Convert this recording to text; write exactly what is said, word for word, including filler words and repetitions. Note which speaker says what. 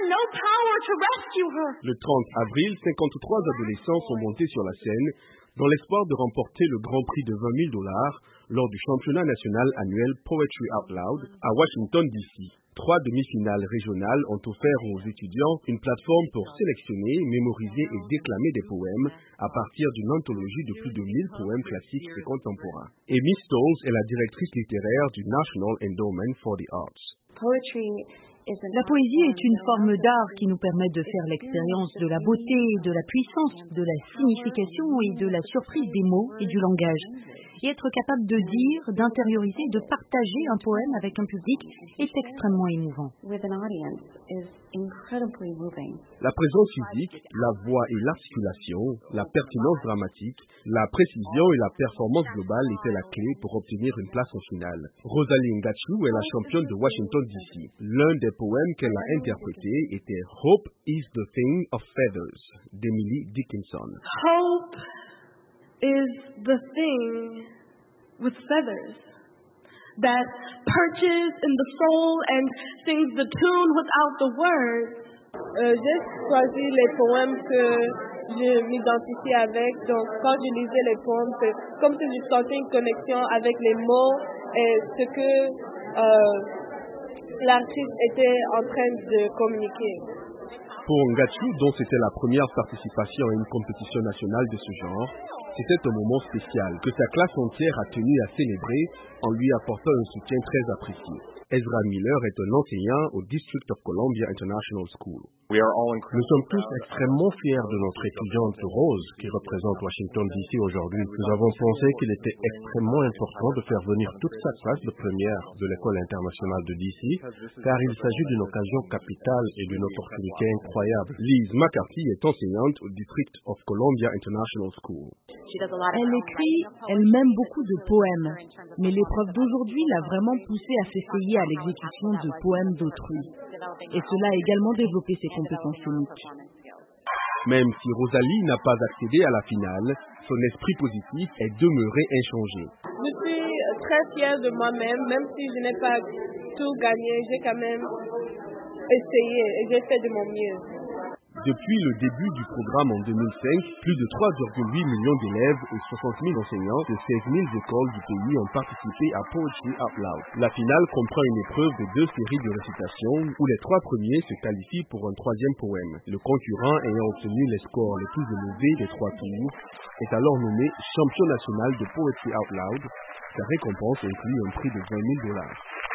Speaker 1: no power to rescue her.
Speaker 2: Le trente avril, cinquante-trois adolescents sont montés sur la scène dans l'espoir de remporter le grand prix de vingt mille dollars lors du championnat national annuel Poetry Out Loud à Washington, D C. Trois demi-finales régionales ont offert aux étudiants une plateforme pour sélectionner, mémoriser et déclamer des poèmes à partir d'une anthologie de plus de mille poèmes classiques et contemporains. Amy Stolz est la directrice littéraire du National Endowment for the Arts.
Speaker 3: La poésie est une forme d'art qui nous permet de faire l'expérience de la beauté, de la puissance, de la signification et de la surprise des mots et du langage. Et être capable de dire, d'intérioriser, de partager un poème avec un public est extrêmement émouvant.
Speaker 2: La présence physique, la voix et l'articulation, la pertinence dramatique, la précision et la performance globale étaient la clé pour obtenir une place en finale. Rosalie Ngachu est la championne de Washington, D C. L'un des poèmes qu'elle a interprété était Hope is the Thing of Feathers d'Emily Dickinson.
Speaker 1: Hope is the thing with feathers that perches in the soul and sings the tune without the words.
Speaker 4: Euh, j'ai choisi les poèmes que je m'identifie avec. Donc, quand je lisais les poèmes, c'est comme si je sentais une connexion avec les mots et ce que euh, l'artiste était en train de communiquer.
Speaker 2: Pour Ngachu, dont c'était la première participation à une compétition nationale de ce genre, c'était un moment spécial que sa classe entière a tenu à célébrer en lui apportant un soutien très apprécié. Ezra Miller est un enseignant au District of Columbia International School.
Speaker 5: Nous sommes tous extrêmement fiers de notre étudiante Rose qui représente Washington D C aujourd'hui. Nous avons pensé qu'il était extrêmement important de faire venir toute sa classe de première de l'école internationale de D C, car il s'agit d'une occasion capitale et d'une opportunité incroyable.
Speaker 2: Liz McCarthy est enseignante au District of Columbia International School.
Speaker 3: Elle écrit elle-même beaucoup de poèmes, mais l'épreuve d'aujourd'hui l'a vraiment poussée à s'essayer à l'exécution de poèmes d'autrui. Et cela a également développé ses compétences scéniques.
Speaker 2: Même si Rosalie n'a pas accédé à la finale, son esprit positif est demeuré inchangé.
Speaker 4: Je suis très fière de moi-même, même si je n'ai pas tout gagné, j'ai quand même essayé et j'ai fait de mon mieux.
Speaker 2: Depuis le début du programme en deux mille cinq, plus de trois virgule huit millions d'élèves et soixante mille enseignants de seize mille écoles du pays ont participé à Poetry Out Loud. La finale comprend une épreuve de deux séries de récitation où les trois premiers se qualifient pour un troisième poème. Le concurrent ayant obtenu les scores les plus élevés des trois tours est alors nommé champion national de Poetry Out Loud. Sa récompense inclut un prix de vingt mille dollars.